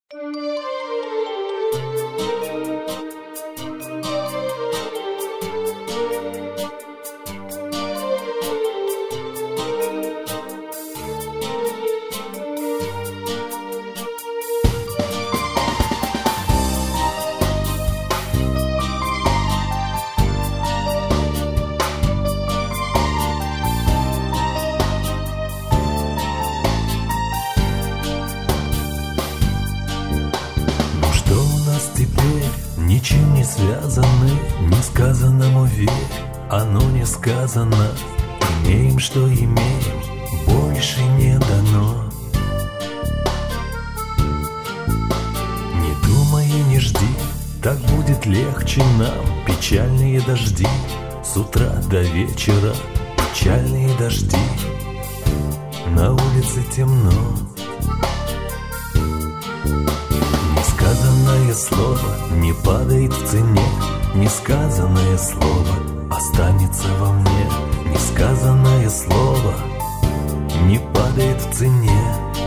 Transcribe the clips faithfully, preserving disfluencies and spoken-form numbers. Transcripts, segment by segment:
Ничем не связаны, несказанному верь, оно не сказано. Имеем, что имеем, больше не дано. Не думай и не жди, так будет легче нам. Печальные дожди с утра до вечера, печальные дожди. На улице темно. Несказанное слово не падает в цене, несказанное слово останется во мне. Несказанное слово не падает в цене.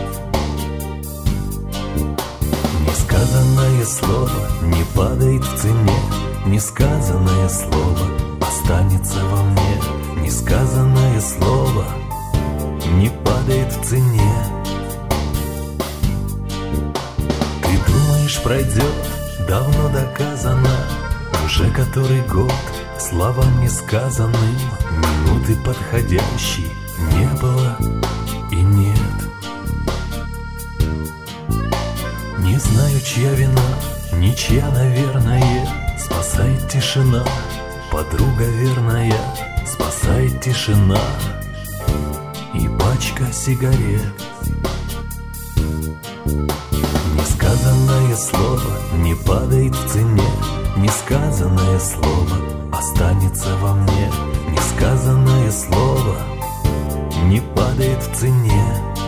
Несказанное слово не падает в цене, несказанное слово останется во мне. Несказанное слово не падает в цене. Пройдет, давно доказано, уже который год словам несказанным минуты подходящей не было и нет. Не знаю, чья вина, ничья, наверное, спасает тишина, подруга верная, спасает тишина и пачка сигарет. Несказанное слово не падает в цене, несказанное слово останется во мне. Несказанное слово не падает в цене.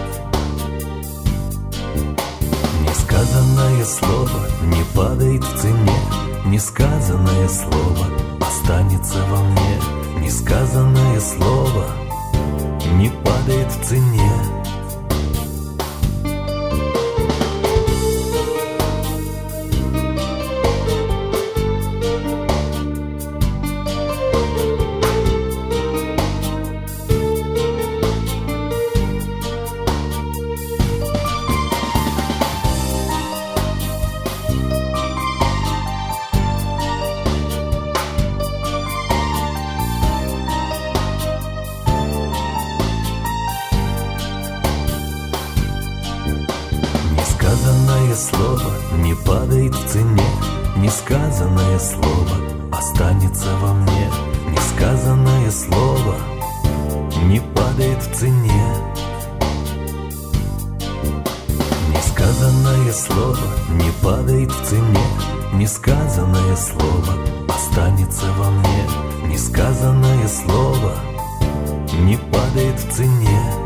Несказанное слово не падает в цене, несказанное слово останется во мне. Несказанное слово не падает в цене. Несказанное слово не падает в цене, несказанное слово останется во мне. Несказанное слово не падает в цене. Несказанное слово не падает в цене, несказанное слово останется во мне. Несказанное слово не падает в цене.